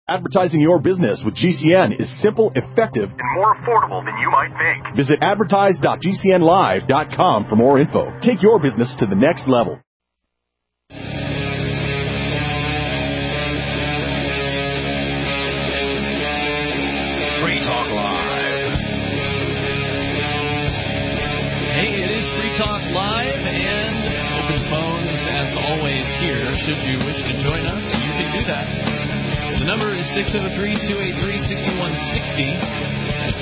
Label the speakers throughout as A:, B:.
A: Advertising your business with GCN is simple, effective, and more affordable than you might think. Visit advertise.gcnlive.com for more info. Take your business to the next level.
B: Free Talk Live.
C: Hey, it is Free Talk Live, and open phones, as always, here. Should you wish to join us, you can do that. The number is 603-283-6160. That's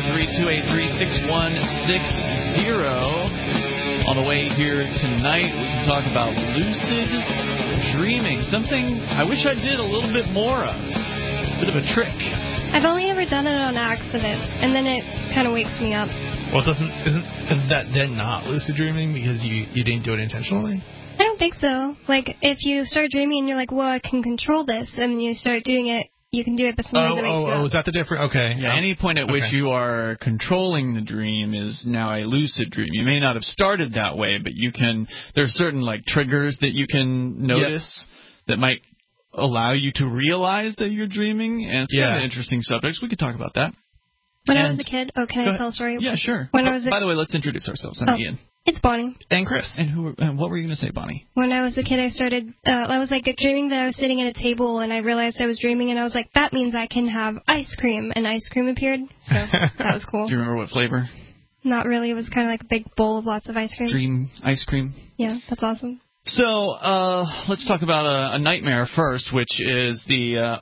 C: 603-283-6160. On the way here tonight, we can talk about lucid dreaming, something I wish I did a little bit more of. It's a bit of a trick.
D: I've only ever done it on accident, and then it kind of wakes me up.
E: Well, isn't that then not lucid dreaming because you didn't do it intentionally?
D: I don't think so. Like, if you start dreaming and you're like, well, I can control this, and you start doing it, you can do it, but sometimes it wakes you up.
E: Is that the difference? Okay.
C: Yeah, any point at which you are controlling the dream is now a lucid dream. You may not have started that way, but you can. There are certain like triggers that you can notice that might allow you to realize that you're dreaming, and it's kind of an interesting subject. We could talk about that.
D: When I was a kid, can I tell a story?
C: Yeah, sure.
D: By
C: the way, let's introduce ourselves. I'm Ian.
D: It's Bonnie.
C: And Chris. And what were you going to say, Bonnie?
D: When I was a kid, I was like dreaming that I was sitting at a table, and I realized I was dreaming, and I was like, that means I can have ice cream, and ice cream appeared, so that was cool.
C: Do you remember what flavor?
D: Not really. It was kind of like a big bowl of lots of ice cream.
C: Dream ice cream?
D: Yeah, that's awesome.
C: So let's talk about a nightmare first, which is the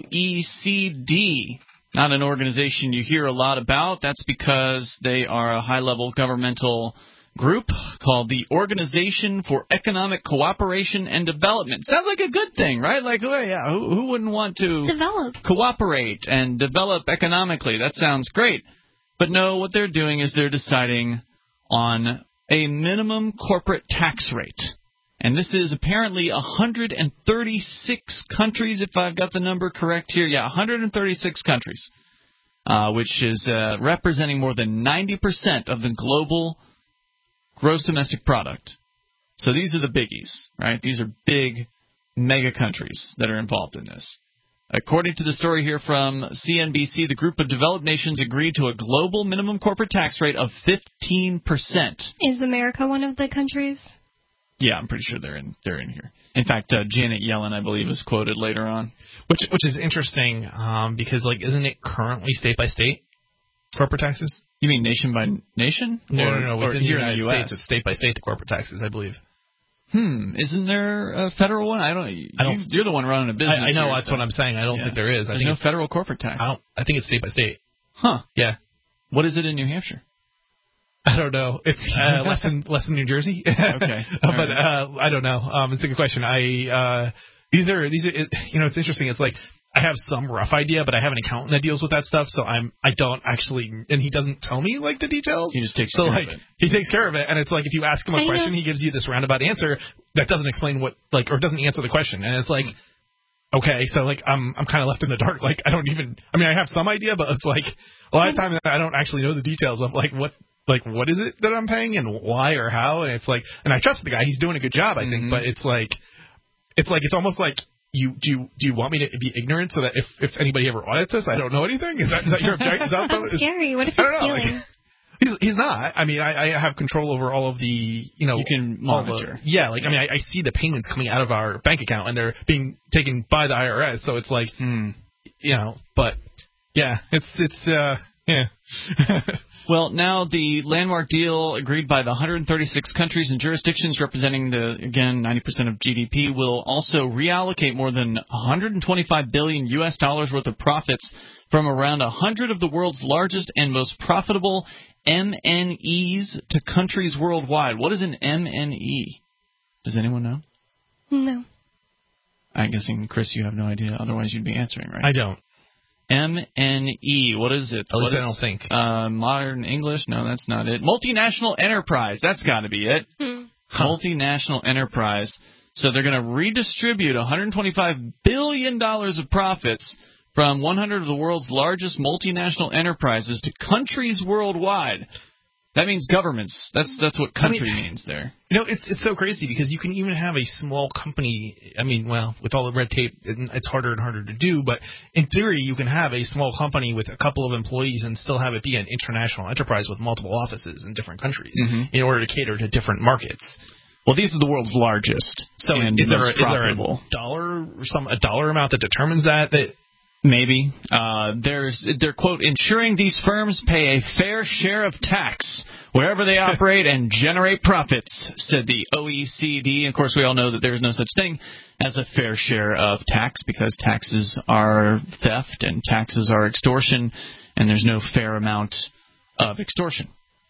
C: OECD. Not an organization you hear a lot about. That's because they are a high-level governmental group called the Organization for Economic Cooperation and Development. Sounds like a good thing, right? Like, who wouldn't want to cooperate and develop economically? That sounds great. But no, what they're doing is they're deciding on a minimum corporate tax rate. And this is apparently 136 countries, if I've got the number correct here. Yeah, 136 countries, which is representing more than 90% of the global gross domestic product. So these are the biggies, right? These are big, mega countries that are involved in this. According to the story here from CNBC, the group of developed nations agreed to a global minimum corporate tax rate of 15%.
D: Is America one of the countries?
C: Yeah, I'm pretty sure they're in here. In fact, Janet Yellen, I believe, is quoted later on.
E: Which is interesting because, like, isn't it currently state by state corporate taxes?
C: You mean nation by nation?
E: No. Within the United
C: US.
E: States, it's state by state the corporate taxes, I believe.
C: Isn't there a federal one? You're the one running a business.
E: I know, that's what I'm saying. I don't think there is.
C: There's no federal corporate tax.
E: I think it's state by state.
C: Huh.
E: Yeah.
C: What is it in New Hampshire?
E: I don't know. It's less than New Jersey.
C: Okay.
E: But I don't know. It's a good question. These are it's interesting. It's like I have some rough idea, but I have an accountant that deals with that stuff, so I don't actually, and he doesn't tell me like the details.
C: He just takes care of it.
E: He takes care of it, and it's like if you ask him a question, he gives you this roundabout answer that doesn't explain or doesn't answer the question, and it's like, okay, so like I'm kind of left in the dark. Like I have some idea, but it's like a lot of times I don't actually know the details of what is it that I'm paying and why or how, and it's like, and I trust the guy, he's doing a good job, I think, but it's almost like. Do you want me to be ignorant so that if anybody ever audits us, I don't know anything? Is that your objection?
D: That's scary. What if he's stealing?
E: He's not. I mean, I have control over all of the,
C: You can monitor.
E: I see the payments coming out of our bank account, and they're being taken by the IRS, so it's like, but, yeah, it's
C: Well, now the landmark deal agreed by the 136 countries and jurisdictions representing 90% of GDP will also reallocate more than $125 billion worth of profits from around 100 of the world's largest and most profitable MNEs to countries worldwide. What is an MNE? Does anyone know?
D: No.
C: I'm guessing, Chris, you have no idea. Otherwise, you'd be answering, right?
E: I don't.
C: MNE, what is it?
E: At least I don't think.
C: Modern English? No, that's not it. Multinational enterprise. That's got to be it. Multinational enterprise. So they're going to redistribute $125 billion of profits from 100 of the world's largest multinational enterprises to countries worldwide. That means governments. That's what country means there.
E: You know, it's so crazy because you can even have a small company. I mean, well, with all the red tape, it's harder and harder to do. But in theory, you can have a small company with a couple of employees and still have it be an international enterprise with multiple offices in different countries in order to cater to different markets.
C: Well, these are the world's largest.
E: So is there a dollar amount that determines that?
C: Maybe. They're, quote, ensuring these firms pay a fair share of tax wherever they operate and generate profits, said the OECD. And, of course, we all know that there's no such thing as a fair share of tax because taxes are theft and taxes are extortion, and there's no fair amount of extortion.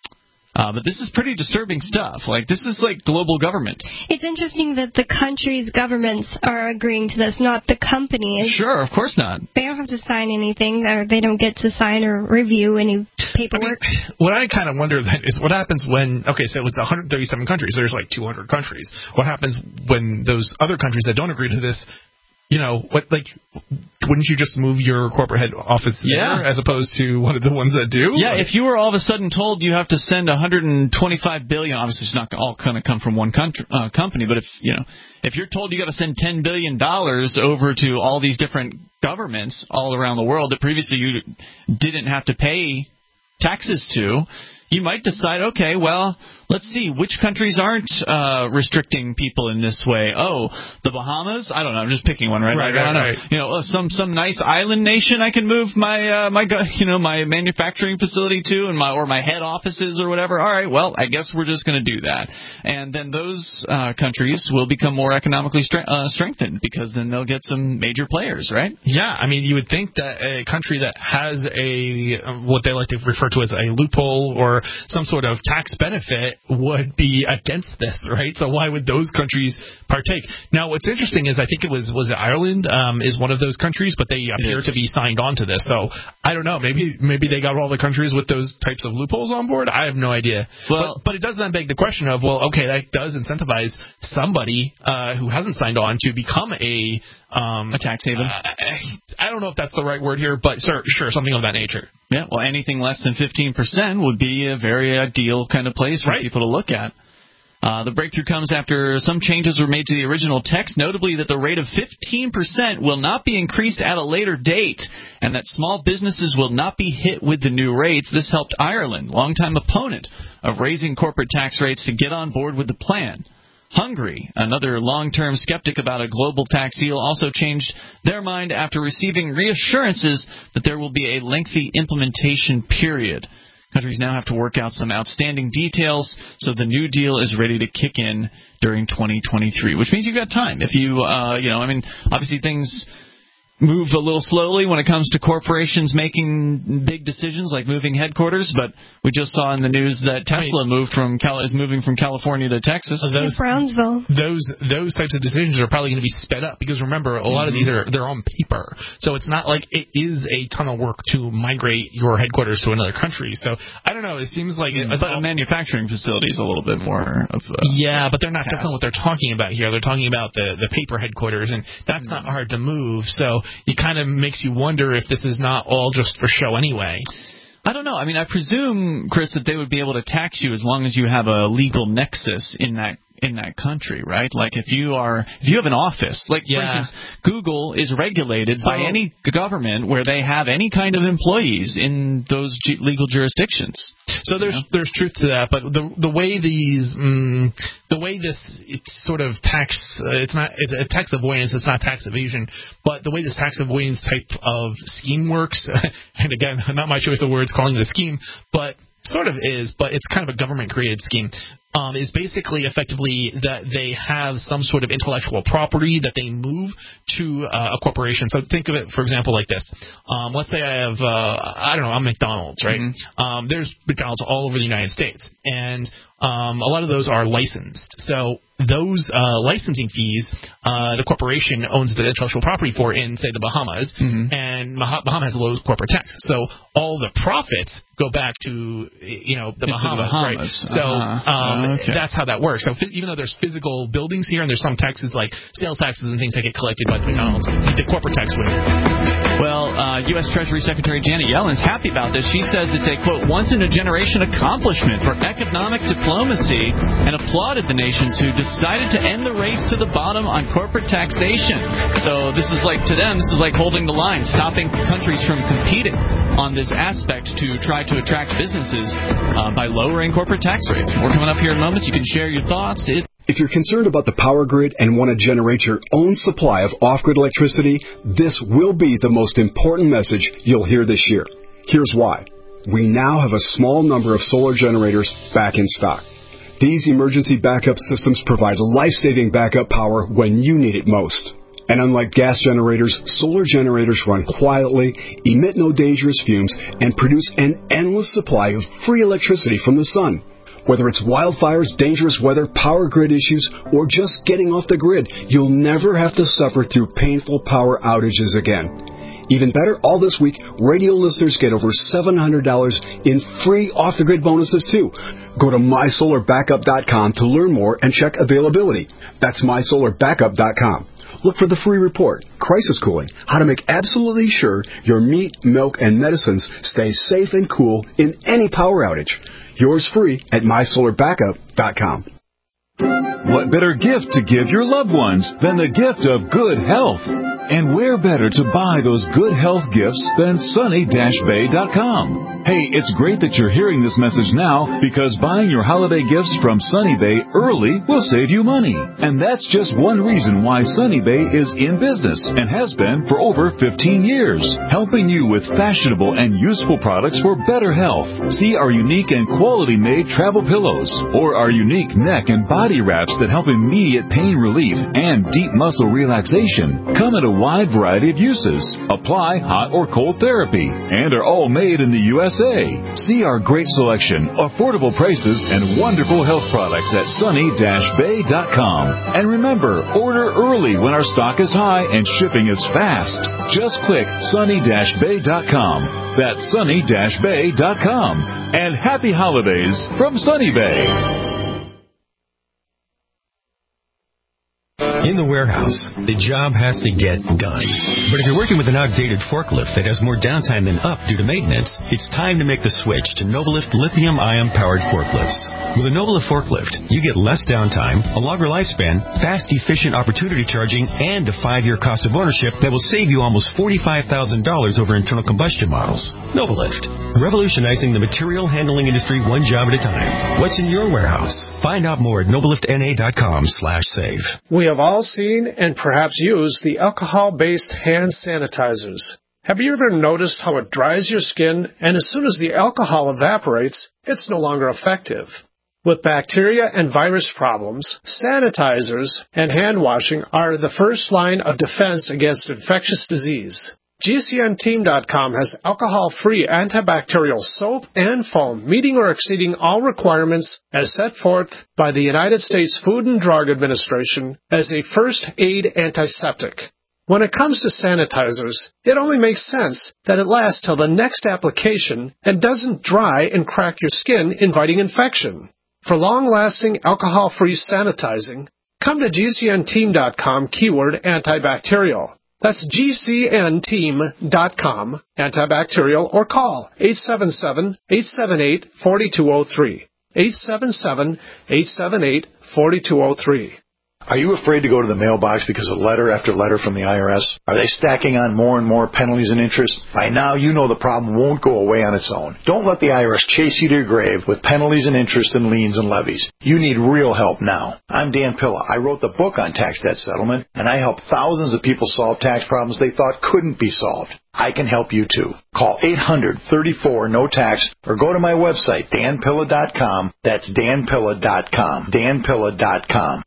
C: But this is pretty disturbing stuff. Like, this is like global government.
D: It's interesting that the country's governments are agreeing to this, not the companies.
C: Sure, of course not.
D: They don't have to sign anything, or they don't get to sign or review any paperwork.
E: I mean, what I kind of wonder then is what happens when, okay, so it's 137 countries. There's like 200 countries. What happens when those other countries that don't agree to this, you know, wouldn't you just move your corporate head office there as opposed to one of the ones that do?
C: Yeah, if you were all of a sudden told you have to send $125 billion, obviously it's not all going to come from one company, but if you're told you got to send $10 billion over to all these different governments all around the world that previously you didn't have to pay taxes to, you might decide, okay, well, let's see, which countries aren't restricting people in this way? Oh, the Bahamas? I don't know. I'm just picking one, right? I don't know.
E: Right.
C: You know, some nice island nation I can move my my manufacturing facility to, and my head offices or whatever. All right, well, I guess we're just going to do that, and then those countries will become more economically strengthened because then they'll get some major players, right?
E: Yeah, I mean, you would think that a country that has what they like to refer to as a loophole or some sort of tax benefit would be against this, right? So why would those countries partake? Now, what's interesting is I think it was Ireland is one of those countries, but they appear to be signed on to this. So I don't know. Maybe they got all the countries with those types of loopholes on board. I have no idea. Well, but it does then beg the question of, well, okay, that does incentivize somebody who hasn't signed on to become a
C: tax haven.
E: I don't know if that's the right word here, but sure, something of that nature.
C: Yeah, well, anything less than 15% would be a very ideal kind of place for people to look at. The breakthrough comes after some changes were made to the original text, notably that the rate of 15% will not be increased at a later date, and that small businesses will not be hit with the new rates. This helped Ireland, longtime opponent of raising corporate tax rates, to get on board with the plan. Hungary, another long-term skeptic about a global tax deal, also changed their mind after receiving reassurances that there will be a lengthy implementation period. Countries now have to work out some outstanding details, so the new deal is ready to kick in during 2023, which means you've got time. If you, obviously things move a little slowly when it comes to corporations making big decisions like moving headquarters, but we just saw in the news that Tesla is moving from California to Texas.
D: Brownsville.
E: Those types of decisions are probably going to be sped up because remember, a lot of these they're on paper, so it's not like it is a ton of work to migrate your headquarters to another country. So I don't know. It seems like
C: I thought a manufacturing facility is a little bit more of
E: but they're not. That's not what they're talking about here. They're talking about the paper headquarters, and that's not hard to move. So it kind of makes you wonder if this is not all just for show anyway.
C: I don't know. I mean, I presume, Chris, that they would be able to tax you as long as you have a legal nexus in that country, right? Like if you have an office, like for instance, Google is regulated by any government where they have any kind of employees in those legal jurisdictions.
E: So there's truth to that, but the way this it's sort of it's a tax avoidance, it's not tax evasion, but the way this tax avoidance type of scheme works, and again, not my choice of words calling it a scheme, but sort of is, but it's kind of a government-created scheme, is basically effectively that they have some sort of intellectual property that they move to a corporation. So think of it, for example, like this. Let's say I have, I'm McDonald's, right? Mm-hmm. There's McDonald's all over the United States, and a lot of those are licensed. So those licensing fees, the corporation owns the intellectual property for in, say, the Bahamas, and Bahamas has a low corporate tax. So all the profits go back to, the Bahamas, right? So that's how that works. So even though there's physical buildings here and there's some taxes like sales taxes and things that get collected by the McDonald's, the corporate tax would.
C: Well, U.S. Treasury Secretary Janet Yellen's happy about this. She says it's a, quote, once-in-a-generation accomplishment for economic diplomacy and applauded the nations who decided to end the race to the bottom on corporate taxation. So this is like, to them, this is like holding the line, stopping countries from competing on this aspect to try to attract businesses by lowering corporate tax rates. We're coming up here in moments. You can share your thoughts.
F: If you're concerned about the power grid and want to generate your own supply of off-grid electricity, this will be the most important message you'll hear this year. Here's why. We now have a small number of solar generators back in stock. These emergency backup systems provide life-saving backup power when you need it most. And unlike gas generators, solar generators run quietly, emit no dangerous fumes, and produce an endless supply of free electricity from the sun. Whether it's wildfires, dangerous weather, power grid issues, or just getting off the grid, you'll never have to suffer through painful power outages again. Even better, all this week, radio listeners get over $700 in free off-the-grid bonuses, too. Go to mysolarbackup.com to learn more and check availability. That's mysolarbackup.com. Look for the free report, Crisis Cooling, how to make absolutely sure your meat, milk, and medicines stay safe and cool in any power outage. Yours free at mysolarbackup.com.
G: What better gift to give your loved ones than the gift of good health? And where better to buy those good health gifts than sunny-bay.com? Hey, it's great that you're hearing this message now because buying your holiday gifts from Sunny Bay early will save you money. And that's just one reason why Sunny Bay is in business and has been for over 15 years, helping you with fashionable and useful products for better health. See our unique and quality-made travel pillows or our unique neck and body wraps that help immediate pain relief and deep muscle relaxation. Come in a wide variety of uses, apply hot or cold therapy, and are all made in the USA. See our great selection, affordable prices, and wonderful health products at sunny-bay.com. And remember, order early when our stock is high and shipping is fast. Just click sunny-bay.com. That's sunny-bay.com. And happy holidays from Sunny Bay.
H: In the warehouse, the job has to get done. But if you're working with an outdated forklift that has more downtime than up due to maintenance, it's time to make the switch to Nobelift lithium-ion powered forklifts. With a Nobelift forklift, you get less downtime, a longer lifespan, fast, efficient opportunity charging, and a 5-year cost of ownership that will save you almost $45,000 over internal combustion models. Nobelift, revolutionizing the material handling industry one job at a time. What's in your warehouse? Find out more at nobeliftna.com/save.
I: We have all seen and perhaps used the alcohol-based hand sanitizers. Have you ever noticed how it dries your skin, and as soon as the alcohol evaporates, it's no longer effective? With bacteria and virus problems, sanitizers and hand washing are the first line of defense against infectious disease. GCNteam.com has alcohol-free antibacterial soap and foam, meeting or exceeding all requirements as set forth by the United States Food and Drug Administration as a first-aid antiseptic. When it comes to sanitizers, it only makes sense that it lasts till the next application and doesn't dry and crack your skin, inviting infection. For long-lasting alcohol-free sanitizing, come to GCNteam.com keyword antibacterial. That's GCNteam.com, antibacterial, or call 877-878-4203. 877-878-4203.
J: Are you afraid to go to the mailbox because of letter after letter from the IRS? Are they stacking on more and more penalties and interest? By now, you know the problem won't go away on its own. Don't let the IRS chase you to your grave with penalties and interest and liens and levies. You need real help now. I'm Dan Pilla. I wrote the book on tax debt settlement, and I help thousands of people solve tax problems they thought couldn't be solved. I can help you too. Call 800-34-NO-TAX or go to my website, danpilla.com. That's danpilla.com. danpilla.com.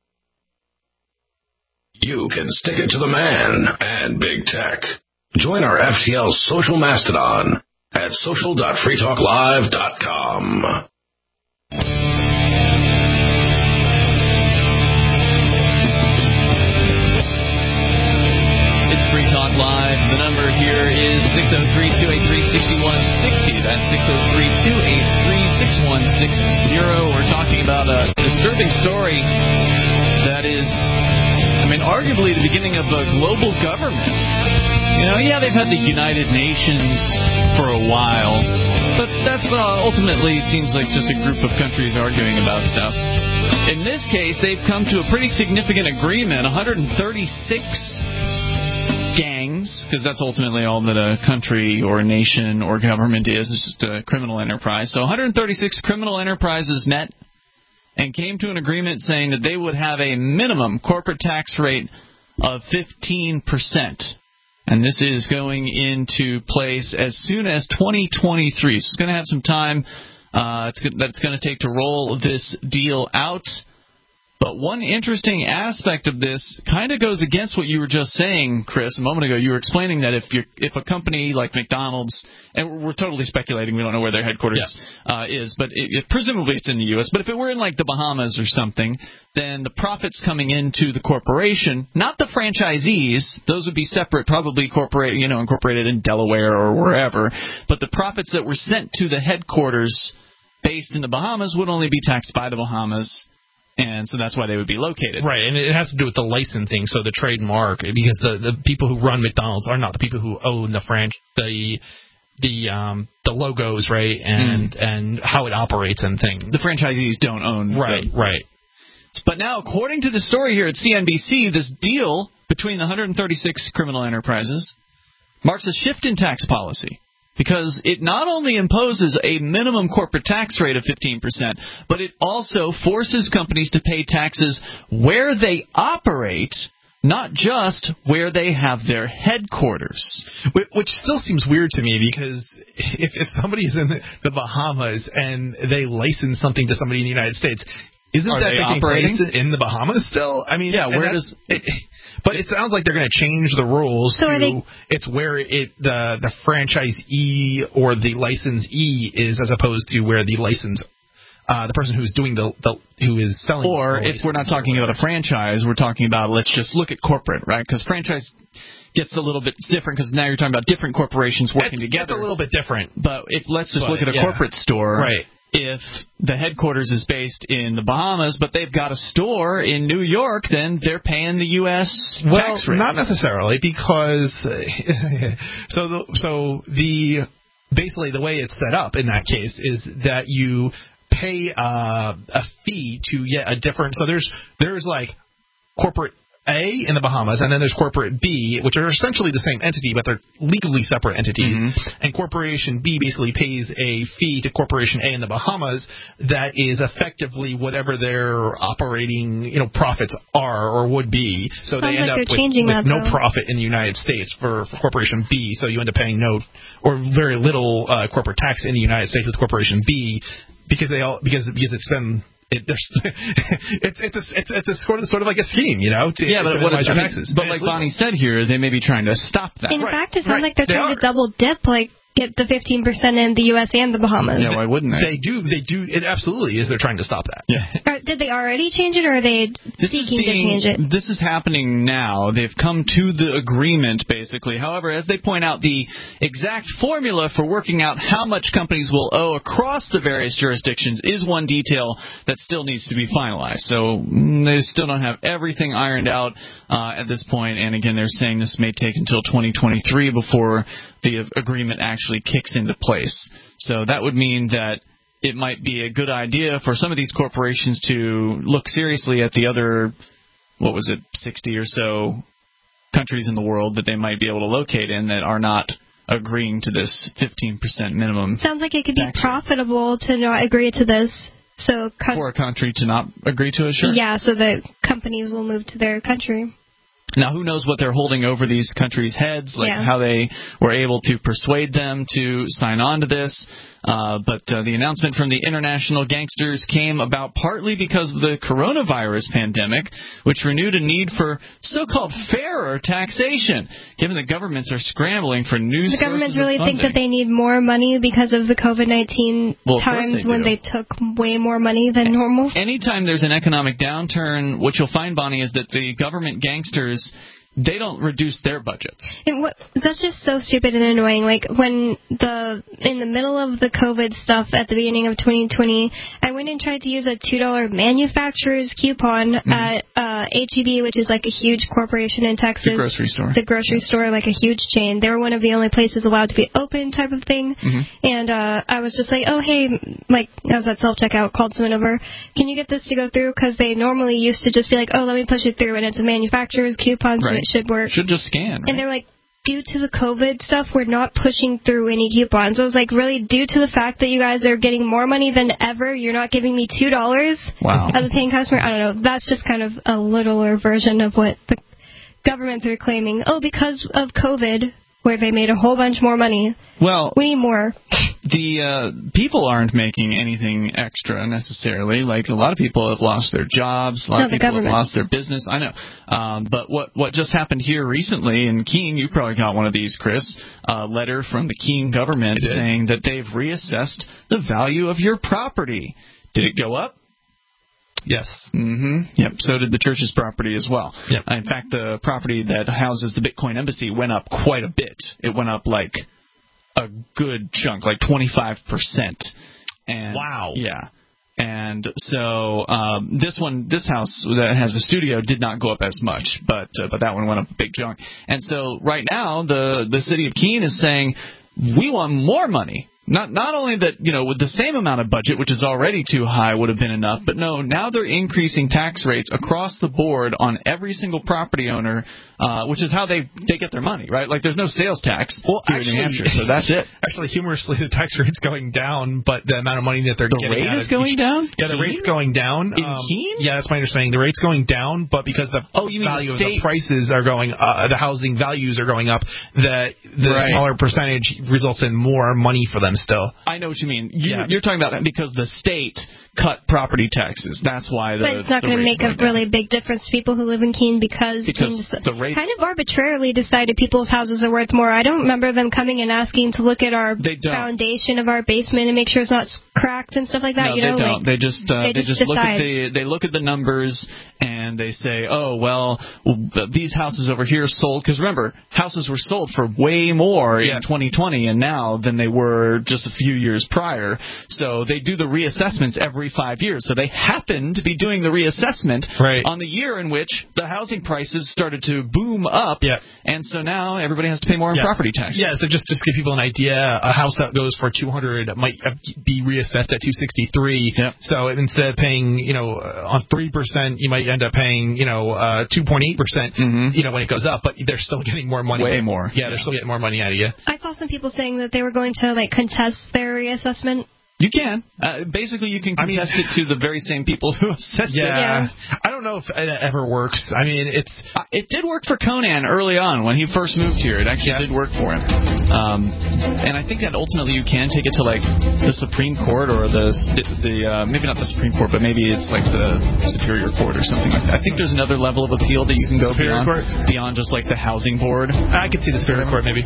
B: You can stick it to the man and big tech. Join our FTL social mastodon at social.freetalklive.com.
C: It's Free Talk Live. The number here is 603-283-6160. That's 603-283-6160. We're talking about a disturbing story that is, arguably the beginning of a global government. They've had the United Nations for a while, but that's ultimately seems like just a group of countries arguing about stuff. In this case, they've come to a pretty significant agreement. 136 gangs, because that's ultimately all that a country or a nation or government is. It's just a criminal enterprise. So 136 criminal enterprises met and came to an agreement saying that they would have a minimum corporate tax rate of 15%. And this is going into place as soon as 2023. So it's going to have some time that's going to take to roll this deal out. But one interesting aspect of this kind of goes against what you were just saying, Chris, a moment ago. You were explaining that if a company like McDonald's, and we're totally speculating, we don't know where their headquarters is, but presumably it's in the U.S., but if it were in like the Bahamas or something, then the profits coming into the corporation, not the franchisees, those would be separate, probably incorporated in Delaware or wherever, but the profits that were sent to the headquarters based in the Bahamas would only be taxed by the Bahamas. And so that's why they would be located.
E: Right, and it has to do with the licensing, so the trademark, because the people who run McDonald's are not the people who own the logos, right, and how it operates and things.
C: The franchisees don't own.
E: Right.
C: But now, according to the story here at CNBC, this deal between the 136 criminal enterprises marks a shift in tax policy. Because it not only imposes a minimum corporate tax rate of 15%, but it also forces companies to pay taxes where they operate, not just where they have their headquarters.
E: Which still seems weird to me, because if somebody's in the Bahamas and they license something to somebody in the United States, isn't that taking place in the Bahamas still? I mean, but it sounds like they're going to change the rules it's where the franchisee or the licensee is, as opposed to where the the person who's doing who is selling.
C: Or if we're not talking about a franchise, we're talking about, let's just look at corporate, right? Because franchise gets a little bit different, because now you're talking about different corporations working together.
E: It's a little bit different.
C: But let's look at a corporate store.
E: Right.
C: If the headquarters is based in the Bahamas, but they've got a store in New York, then they're paying the U.S. tax rate.
E: Not necessarily, because basically the way it's set up in that case is that you pay a fee to get a different. So there's like corporate A in the Bahamas, and then there's corporate B, which are essentially the same entity, but they're legally separate entities. Mm-hmm. And corporation B basically pays a fee to corporation A in the Bahamas that is effectively whatever their operating profits are or would be. So they end up with no profit in the United States for corporation B. So you end up paying no or very little corporate tax in the United States with corporation B, because it's been. It's a sort of like a scheme, to minimize your taxes.
C: But like Bonnie said here, they may be trying to stop that.
D: In fact, it sounds like they're trying to double dip, like get the 15% in the U.S. and the Bahamas.
C: Yeah, why wouldn't they?
E: They do. It absolutely is. They're trying to stop that.
C: Yeah.
D: Did they already change it, or are they seeking to change it?
C: This is happening now. They've come to the agreement, basically. However, as they point out, the exact formula for working out how much companies will owe across the various jurisdictions is one detail that still needs to be finalized. So they still don't have everything ironed out at this point. And again, they're saying this may take until 2023 before the agreement actually kicks into place. So that would mean that it might be a good idea for some of these corporations to look seriously at the other, 60 or so countries in the world that they might be able to locate in that are not agreeing to this 15% minimum.
D: Sounds like it could be profitable to not agree to this. So
C: for a country to not agree to it, sure.
D: Yeah, so the companies will move to their country.
C: Now, who knows what they're holding over these countries' heads, how they were able to persuade them to sign on to this. But the announcement from the international gangsters came about partly because of the coronavirus pandemic, which renewed a need for so-called fairer taxation, given that governments are scrambling for new sources of funding.
D: The governments really think that they need more money because of the COVID-19 times when they took way more money than normal.
C: Anytime there's an economic downturn, what you'll find, Bonnie, is that the government gangsters they don't reduce their budgets.
D: And that's just so stupid and annoying. Like, when in the middle of the COVID stuff at the beginning of 2020, I went and tried to use a $2 manufacturer's coupon at H-E-B, which is like a huge corporation in Texas.
C: The grocery store.
D: The grocery store, like a huge chain. They were one of the only places allowed to be open type of thing. And I was just like, oh, hey, like, I was at self-checkout, called someone over, can you get this to go through? Because they normally used to just be like, oh, let me push it through, and it's a manufacturer's coupon, so it should work.
C: Should just scan, right?
D: And they're like, due to the COVID stuff, we're not pushing through any coupons. I was like, really, due to the fact that you guys are getting more money than ever, you're not giving me $2 as a paying customer? I don't know. That's just kind of a littler version of what the governments are claiming. Oh, because of COVID, where they made a whole bunch more money.
C: Well,
D: we need more.
C: The people aren't making anything extra necessarily. Like, a lot of people have lost their jobs. A lot of people have lost their business. I know. But what just happened here recently in Keene, you probably got one of these, Chris, a letter from the Keene government saying that they've reassessed the value of your property. Did it go up?
E: Yes.
C: Yep. So did the church's property as well.
E: Yep.
C: In fact, the property that houses the Bitcoin Embassy went up quite a bit. It went up like a good chunk, like 25%. And
E: wow.
C: Yeah. And so this house that has a studio did not go up as much, but that one went up a big chunk. And so right now the city of Keene is saying, we want more money. Not only that, with the same amount of budget, which is already too high, would have been enough, but no, now they're increasing tax rates across the board on every single property owner, which is how they get their money, right? Like, there's no sales tax here in New Hampshire, so that's it.
E: Actually, humorously, the tax rate's going down, but the amount of money that they're getting
C: the rate is going down?
E: Yeah, the rate's going down.
C: In Keene?
E: Yeah, that's my understanding. The rate's going down, but because the value of the prices are going, the housing values are going up, the smaller percentage results in more money for them still.
C: I know what you mean. You're talking about that because the state cut property taxes. That's why
D: But it's not going to make a really big difference to people who live in Keene because
C: the rate
D: kind of arbitrarily decided people's houses are worth more. I don't remember them coming and asking to look at our foundation of our basement and make sure it's not cracked and stuff like that.
C: No, they don't. They just look at the numbers and they say, oh, well, these houses over here sold. Because remember, houses were sold for way more in 2020 and now than they were just a few years prior. So they do the reassessments every 5 years. So they happen to be doing the reassessment on the year in which the housing prices started to boom up.
E: Yeah.
C: And so now everybody has to pay more in property taxes.
E: Yeah, so just to give people an idea, a house that goes for $200 might be reassessed at $263.
C: Yep.
E: So instead of paying, on 3%, you might end up paying, 2.8%, when it goes up, but they're still getting more money.
C: Way more.
E: Yeah, they're still getting more money out of you.
D: I saw some people saying that they were going to contest their reassessment.
C: You can. Basically, you can contest it to the very same people who assessed it.
E: Yeah. I don't know if it ever works. I mean,
C: it did work for Conan early on when he first moved here. It actually did work for him. And I think that ultimately you can take it to, the Supreme Court or the maybe not the Supreme Court, but maybe it's the Superior Court or something like that. I think there's another level of appeal that you can go beyond just, the Housing Board.
E: I could see the Superior Court, maybe.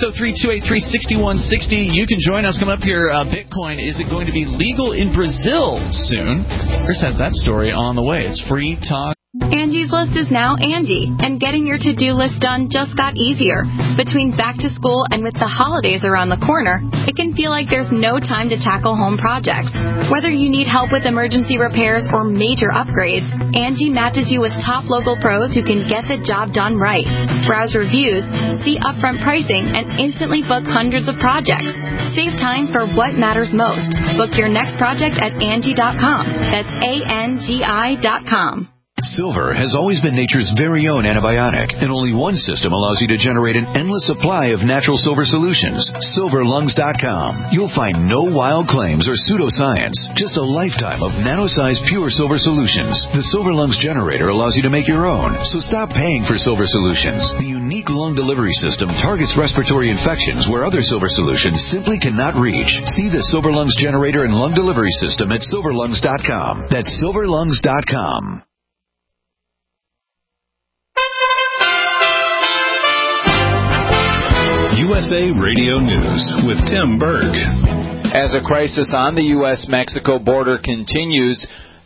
C: 603-283-6160. You can join us. Coming up here, Bitcoin is it going to be legal in Brazil soon? Chris has that story on the way. It's Free Talk.
K: Angie's List is now Angie, and getting your to-do list done just got easier. Between back to school and with the holidays around the corner, it can feel like there's no time to tackle home projects. Whether you need help with emergency repairs or major upgrades, Angie matches you with top local pros who can get the job done right. Browse reviews, see upfront pricing, and instantly book hundreds of projects. Save time for what matters most. Book your next project at Angie.com. That's ANGI.com.
L: Silver has always been nature's very own antibiotic, and only one system allows you to generate an endless supply of natural silver solutions. SilverLungs.com. You'll find no wild claims or pseudoscience, just a lifetime of nano-sized pure silver solutions. The Silver Lungs generator allows you to make your own, so stop paying for silver solutions. The unique lung delivery system targets respiratory infections where other silver solutions simply cannot reach. See the Silver Lungs generator and lung delivery system at SilverLungs.com. That's SilverLungs.com.
B: USA Radio News with Tim Berg.
M: As a crisis on the U.S.-Mexico border continues,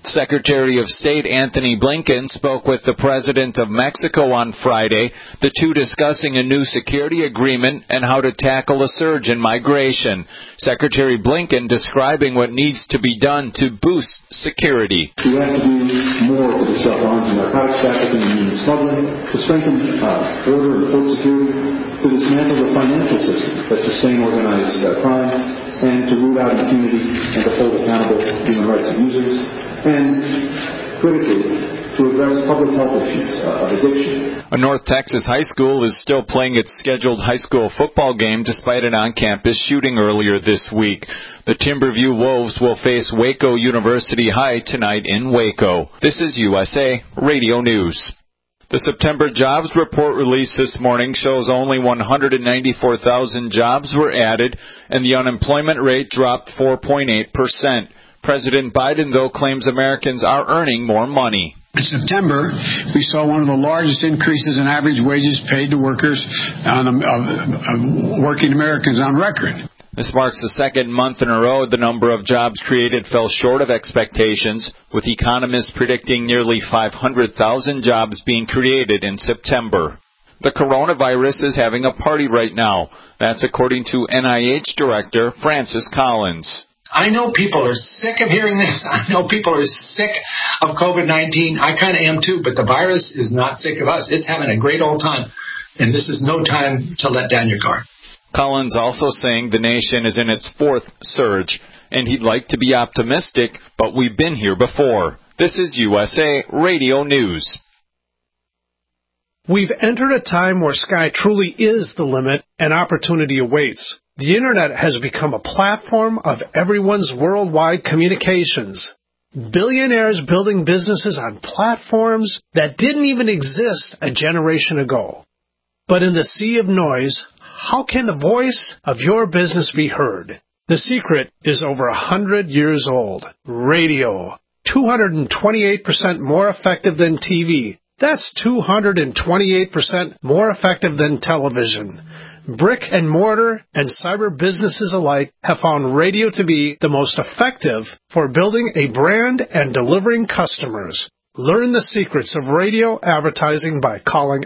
M: Secretary of State Anthony Blinken spoke with the President of Mexico on Friday, the two discussing a new security agreement and how to tackle a surge in migration. Secretary Blinken describing what needs to be done to boost security.
N: We have to do more to disrupt arms and narcotics trafficking and human smuggling, to strengthen border and port security, to dismantle the financial system that sustain organized crime, and to root out impunity and to hold accountable human rights abusers, and critically, to address public health issues of addiction.
M: A North Texas high school is still playing its scheduled high school football game despite an on-campus shooting earlier this week. The Timberview Wolves will face Waco University High tonight in Waco. This is USA Radio News. The September jobs report released this morning shows only 194,000 jobs were added, and the unemployment rate dropped 4.8%. President Biden, though, claims Americans are earning more money.
O: In September, we saw one of the largest increases in average wages paid to workers, working Americans on record.
M: This marks the second month in a row the number of jobs created fell short of expectations, with economists predicting nearly 500,000 jobs being created in September. The coronavirus is having a party right now. That's according to NIH Director Francis Collins.
P: I know people are sick of hearing this. I know people are sick of COVID-19. I kind of am too, but the virus is not sick of us. It's having a great old time, and this is no time to let down your guard.
M: Collins also saying the nation is in its fourth surge, and he'd like to be optimistic, but we've been here before. This is USA Radio News.
I: We've entered a time where sky truly is the limit and opportunity awaits. The Internet has become a platform of everyone's worldwide communications. Billionaires building businesses on platforms that didn't even exist a generation ago. But in the sea of noise, how can the voice of your business be heard? The secret is over 100 years old. Radio. 228% more effective than TV. That's 228% more effective than television. Brick and mortar and cyber businesses alike have found radio to be the most effective for building a brand and delivering customers. Learn the secrets of radio advertising by calling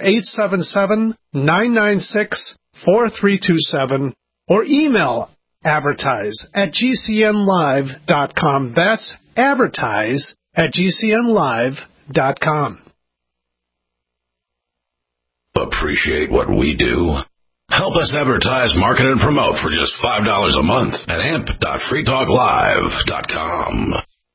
I: 877-996-4327 or email advertise@gcnlive.com. That's advertise@gcnlive.com.
B: Appreciate what we do? Help us advertise, market, and promote for just $5 a month at amp.freetalklive.com.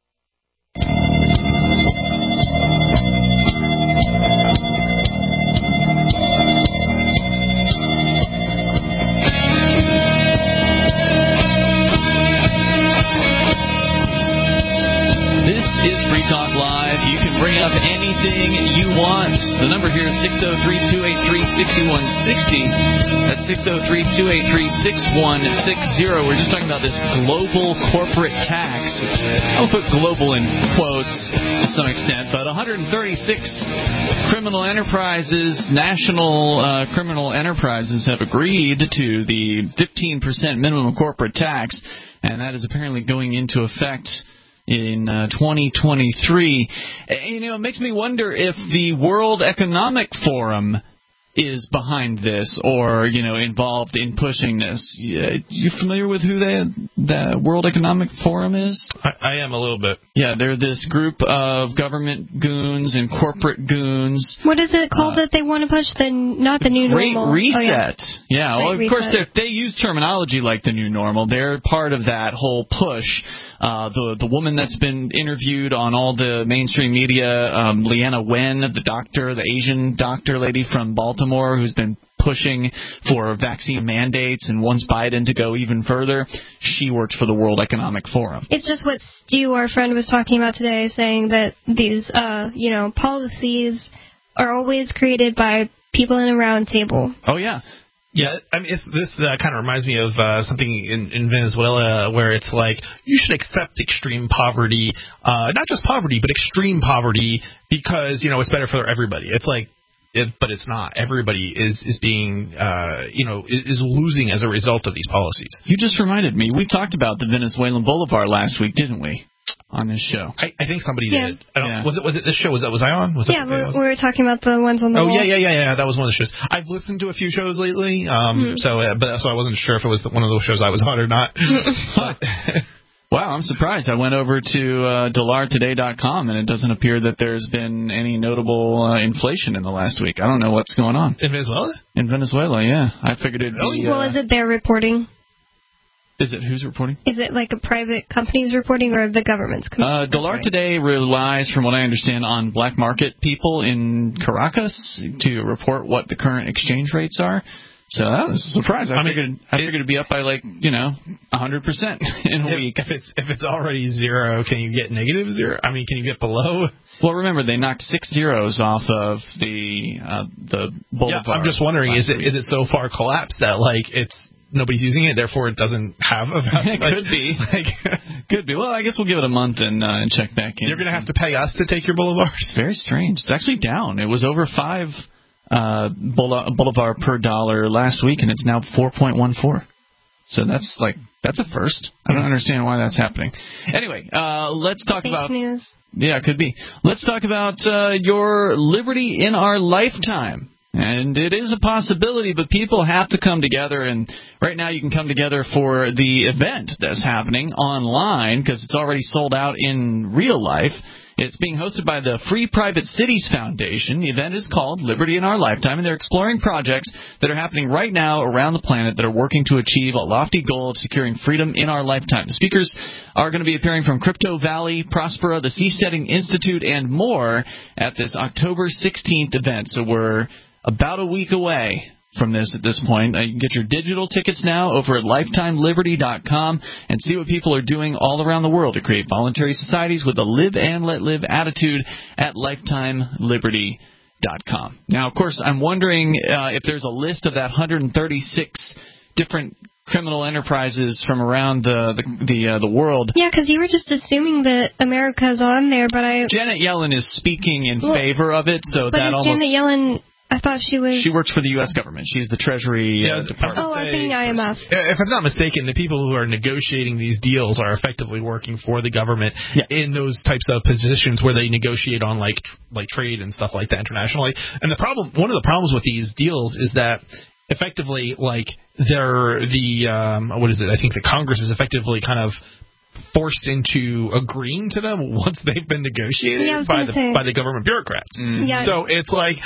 C: This is Free Talk Live. You can bring up anything you want. The number here is 603-283-6160. That's 603-283-6160. We're just talking about this global corporate tax. I'll put global in quotes to some extent, but 136 criminal enterprises, national criminal enterprises have agreed to the 15% minimum corporate tax, and that is apparently going into effect in 2023. It makes me wonder if the World Economic Forum is behind this or, involved in pushing this. You familiar with who the World Economic Forum is?
E: I am a little bit.
C: Yeah, they're this group of government goons and corporate goons.
D: What is it called that they want to push? Not the new normal.
C: Great Reset.
D: Yeah,
C: well, of course, they use terminology like the new normal. They're part of that whole push. The woman that's been interviewed on all the mainstream media, Leanna Wen, the Asian doctor lady from Baltimore, who's been pushing for vaccine mandates and wants Biden to go even further. She works for the World Economic Forum.
D: It's just what Stu, our friend, was talking about today, saying that these, policies are always created by people in a round table.
C: Oh, yeah.
E: Yeah, I mean, this kind of reminds me of something in Venezuela where it's like you should accept extreme poverty, not just poverty, but extreme poverty because, it's better for everybody. It's like, but it's not. Everybody is being, is losing as a result of these policies.
C: You just reminded me. We talked about the Venezuelan Bolivar last week, didn't we? on this show.
E: I think somebody did. Was it this show? Was I on? Was
D: we were talking about the ones on the wall.
E: Yeah. That was one of the shows. I've listened to a few shows lately, so I wasn't sure if it was one of those shows I was on or not.
C: Wow, I'm surprised. I went over to dollartoday.com, and it doesn't appear that there's been any notable inflation in the last week. I don't know what's going on.
E: In Venezuela?
C: In Venezuela, yeah. I figured it'd be...
D: Well, is it their reporting?
C: Is it who's reporting?
D: Is it like a private company's reporting or the government's?
C: Dollar Today relies, from what I understand, on black market people in Caracas to report what the current exchange rates are. So that was a surprise. I figured it'd be up by 100% in a week.
E: If it's already zero, can you get negative zero? I mean, can you get below?
C: Well, remember they knocked 6 zeros off of the Bolivar.
E: Yeah, I'm just wondering, is it so far collapsed that it's nobody's using it, therefore it doesn't have a value?
C: Could be. Could be. Well, I guess we'll give it a month and check back in.
E: You're going to have to pay us to take your Bolivar?
C: It's very strange. It's actually down. It was over 5 Bolivar per dollar last week, and it's now 4.14. So that's a first. I don't understand why that's happening. Anyway, let's talk about
D: news.
C: Yeah, it could be. Let's talk about your liberty in our lifetime. And it is a possibility, but people have to come together. And right now you can come together for the event that's happening online because it's already sold out in real life. It's being hosted by the Free Private Cities Foundation. The event is called Liberty in Our Lifetime, and they're exploring projects that are happening right now around the planet that are working to achieve a lofty goal of securing freedom in our lifetime. The speakers are going to be appearing from Crypto Valley, Prospera, the Seasteading Institute, and more at this October 16th event. So we're about a week away from this at this point. You can get your digital tickets now over at LifetimeLiberty.com and see what people are doing all around the world to create voluntary societies with a live and let live attitude at LifetimeLiberty.com. Now, of course, I'm wondering if there's a list of that 136 different criminal enterprises from around the world.
D: Yeah, because you were just assuming that America's on there, but
C: Janet Yellen is speaking in favor of it, so
D: but
C: that
D: is
C: almost...
D: Janet Yellen... I thought she was...
C: She works for the U.S. government. She's the Treasury Department.
D: I think IMF.
E: If I'm not mistaken, the people who are negotiating these deals are effectively working for the government in those types of positions where they negotiate on like trade and stuff like that internationally. And one of the problems with these deals is that effectively, they're what is it? I think the Congress is effectively kind of forced into agreeing to them once they've been negotiated by the government bureaucrats. So it's like...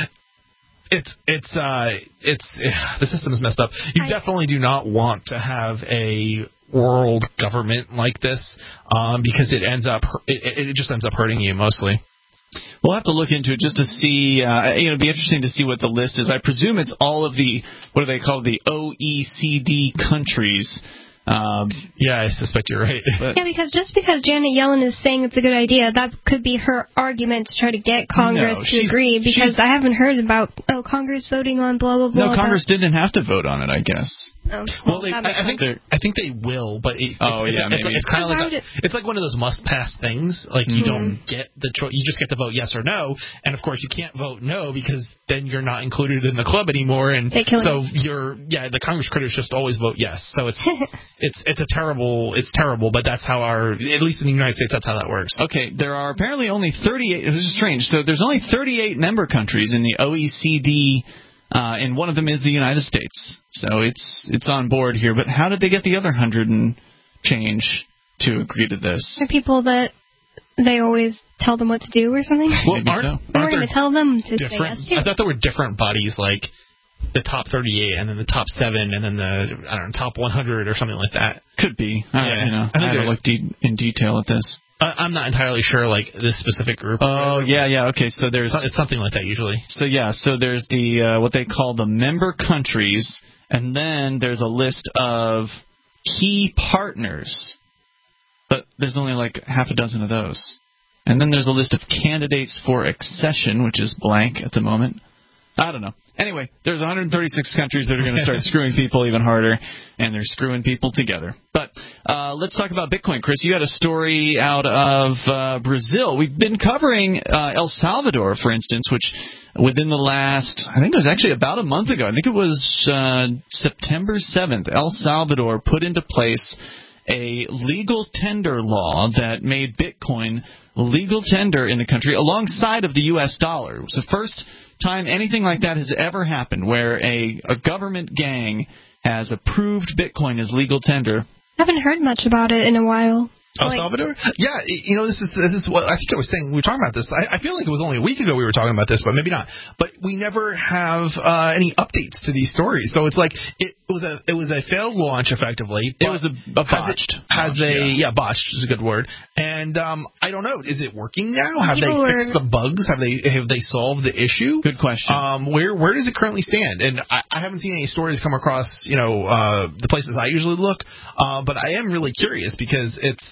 E: the system is messed up. You definitely do not want to have a world government like this because it just ends up hurting you mostly.
C: We'll have to look into it just to see. It'd be interesting to see what the list is. I presume it's all of the, what do they call, the OECD countries.
E: I suspect you're right.
D: Because just because Janet Yellen is saying it's a good idea, that could be her argument to try to get Congress to agree, because I haven't heard about, Congress voting on blah, blah, blah.
C: No, Congress didn't have to vote on it, I guess.
D: Oh,
E: well, I think they will, but it's kind of like it's like one of those must-pass things. You don't get the choice; you just get to vote yes or no. And of course, you can't vote no because then you're not included in the club anymore. And so the Congress critters just always vote yes. So it's terrible, but that's how at least in the United States, that's how that works.
C: Okay, there are apparently only 38. This is strange. So there's only 38 member countries in the OECD. And one of them is the United States. So it's on board here. But how did they get the other 100 and change to agree to this?
D: The people that they always tell them what to do or something?
C: Well, aren't
D: we're going to tell them to say
E: different?
D: yes.
E: I thought there were different bodies, like the top 38 and then the top 7 and then the top 100 or something like that.
C: Could be. I haven't looked in detail at this.
E: I'm not entirely sure, this specific group.
C: Oh, yeah. Okay, so it's
E: something like that usually.
C: So there's the what they call the member countries, and then there's a list of key partners, but there's only half a dozen of those. And then there's a list of candidates for accession, which is blank at the moment. I don't know. Anyway, there's 136 countries that are going to start screwing people even harder, and they're screwing people together. But let's talk about Bitcoin. Chris, you had a story out of Brazil. We've been covering El Salvador, for instance, which within the last, I think it was actually about a month ago, I think it was September 7th, El Salvador put into place a legal tender law that made Bitcoin legal tender in the country alongside of the U.S. dollar. It was the first time anything like that has ever happened, where a government gang has approved Bitcoin as legal tender.
D: I haven't heard much about it in a while.
E: El Salvador? Yeah, this is what I think I was saying. We were talking about this. I feel like it was only a week ago we were talking about this, but maybe not. But we never have any updates to these stories. So it's like it was a failed launch, effectively.
C: It was a botched.
E: Botched is a good word. And I don't know. Is it working now? Have they fixed the bugs? Have they solved the issue?
C: Good question.
E: Where does it currently stand? And I haven't seen any stories come across the places I usually look. But I am really curious because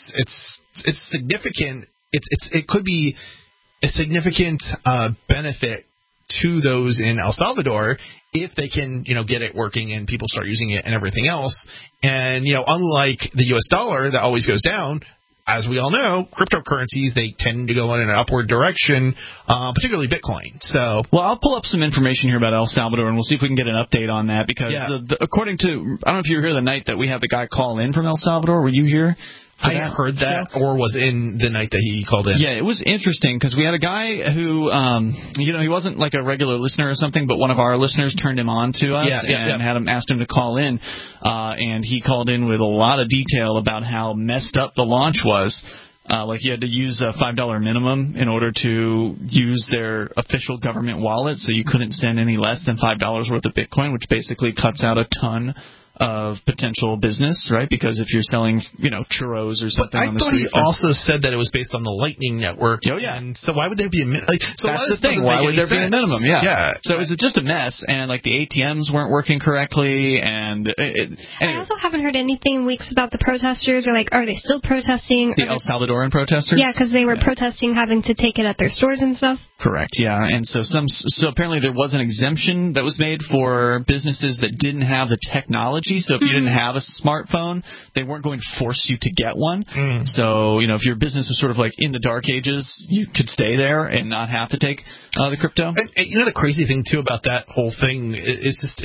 E: it's significant. It could be a significant benefit to those in El Salvador if they can get it working and people start using it and everything else. And unlike the U.S. dollar that always goes down, as we all know, cryptocurrencies, they tend to go in an upward direction, particularly Bitcoin. So,
C: well, I'll pull up some information here about El Salvador, and we'll see if we can get an update on that. Because according to, I don't know if you were here the night that we had the guy call in from El Salvador. Were you here?
E: I heard that, or was in the night that he called in.
C: Yeah, it was interesting because we had a guy who, he wasn't like a regular listener or something, but one of our listeners turned him on to us and asked him to call in, and he called in with a lot of detail about how messed up the launch was. Like you had to use a $5 minimum in order to use their official government wallet, so you couldn't send any less than $5 worth of Bitcoin, which basically cuts out a ton of potential business, right? Because if you're selling, churros or something on the street.
E: I thought he also said that it was based on the Lightning Network.
C: Oh, yeah.
E: And so why would there be a minimum?
C: That's the thing. Why would there be a minimum? Yeah. So it was just a mess, and the ATMs weren't working correctly, and anyway.
D: I also haven't heard anything leaks about the protesters, or are they still protesting?
C: The El Salvadoran protesters?
D: Yeah, because they were protesting having to take it at their stores and stuff.
C: Correct, yeah. And so apparently there was an exemption that was made for businesses that didn't have the technology. So if you didn't have a smartphone, they weren't going to force you to get one. So, if your business was sort of like in the dark ages, you could stay there and not have to take the crypto.
E: And the crazy thing, too, about that whole thing is just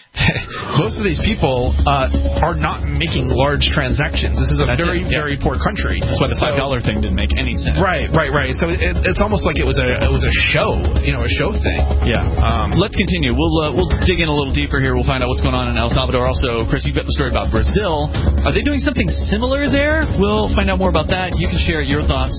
E: most of these people are not making large transactions. This is a very poor country.
C: That's why the $5 thing didn't make any sense.
E: Right. So it's almost like it was a show, a show thing.
C: Yeah. Let's continue. We'll dig in a little deeper here. We'll find out what's going on in El Salvador. Also, Chris, you've got the story about Brazil. Are they doing something similar there? We'll find out more about that. You can share your thoughts.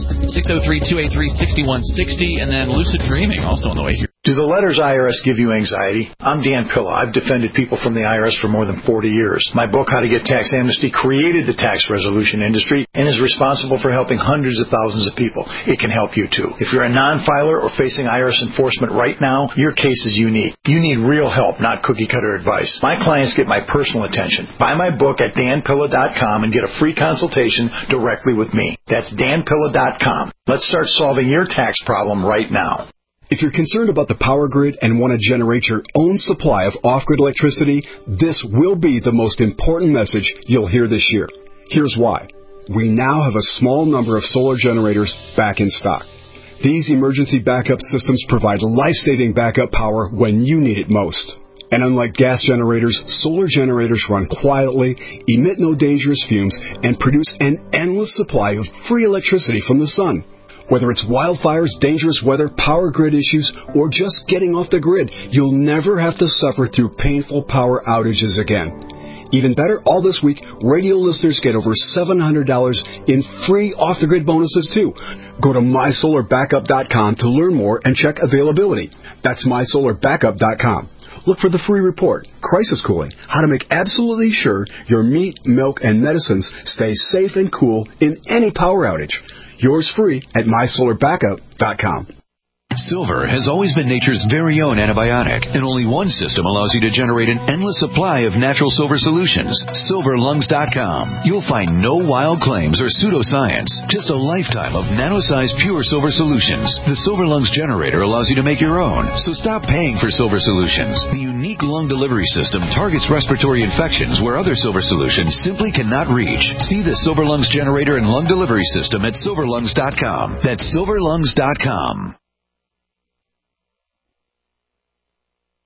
C: 603-283-6160, and then lucid dreaming also on the way here.
J: Do the letters IRS give you anxiety? I'm Dan Pilla. I've defended people from the IRS for more than 40 years. My book, How to Get Tax Amnesty, created the tax resolution industry and is responsible for helping hundreds of thousands of people. It can help you too. If you're a non-filer or facing IRS enforcement right now, your case is unique. You need real help, not cookie-cutter advice. My clients get my personal attention. Buy my book at danpilla.com and get a free consultation directly with me. That's danpilla.com. Let's start solving your tax problem right now.
F: If you're concerned about the power grid and want to generate your own supply of off-grid electricity, this will be the most important message you'll hear this year. Here's why. We now have a small number of solar generators back in stock. These emergency backup systems provide life-saving backup power when you need it most. And unlike gas generators, solar generators run quietly, emit no dangerous fumes, and produce an endless supply of free electricity from the sun. Whether it's wildfires, dangerous weather, power grid issues, or just getting off the grid, you'll never have to suffer through painful power outages again. Even better, all this week, radio listeners get over $700 in free off-the-grid bonuses, too. Go to mysolarbackup.com to learn more and check availability. That's mysolarbackup.com. Look for the free report, Crisis Cooling, how to make absolutely sure your meat, milk, and medicines stay safe and cool in any power outage. Yours free at mysolarbackup.com.
L: Silver has always been nature's very own antibiotic, and only one system allows you to generate an endless supply of natural silver solutions. SilverLungs.com. You'll find no wild claims or pseudoscience, just a lifetime of nano-sized pure silver solutions. The Silver Lungs generator allows you to make your own, so stop paying for silver solutions. The unique lung delivery system targets respiratory infections where other silver solutions simply cannot reach. See the Silver Lungs generator and lung delivery system at SilverLungs.com. That's SilverLungs.com.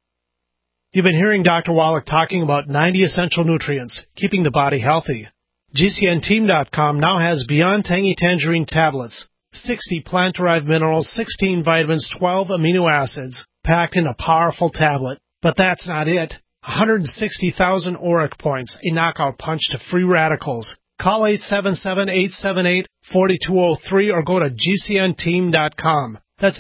I: You've been hearing Dr. Wallach talking about 90 essential nutrients, keeping the body healthy. GCNteam.com now has Beyond Tangy Tangerine tablets. 60 plant-derived minerals, 16 vitamins, 12 amino acids, packed in a powerful tablet. But that's not it. 160,000 auric points, a knockout punch to free radicals. Call 877-878-4203 or go to GCNteam.com. That's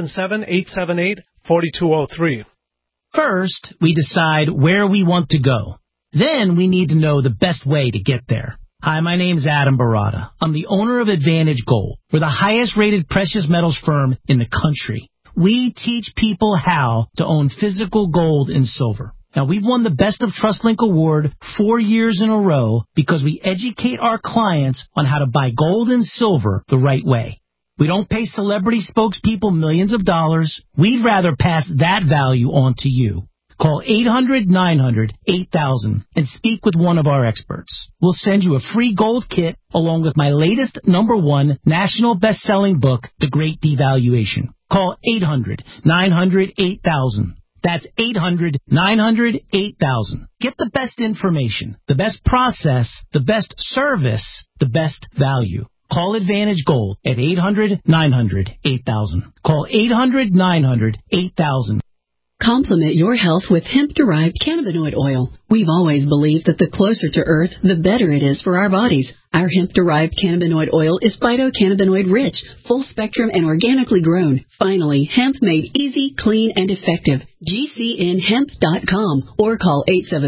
I: 877-878-4203.
Q: First, we decide where we want to go. Then we need to know the best way to get there. Hi, my name's Adam Barada. I'm the owner of Advantage Gold. We're the highest-rated precious metals firm in the country. We teach people how to own physical gold and silver. Now, we've won the Best of TrustLink Award 4 years in a row because we educate our clients on how to buy gold and silver the right way. We don't pay celebrity spokespeople millions of dollars. We'd rather pass that value on to you. Call 800-900-8000 and speak with one of our experts. We'll send you a free gold kit along with my latest #1 national best-selling book, The Great Devaluation. Call 800-900-8000. That's 800-900-8000. Get the best information, the best process, the best service, the best value. Call Advantage Gold at 800-900-8000. Call 800-900-8000.
R: Complement your health with hemp-derived cannabinoid oil. We've always believed that the closer to Earth, the better it is for our bodies. Our hemp-derived cannabinoid oil is phytocannabinoid-rich, full-spectrum, and organically grown. Finally, hemp made easy, clean, and effective. GCNhemp.com or call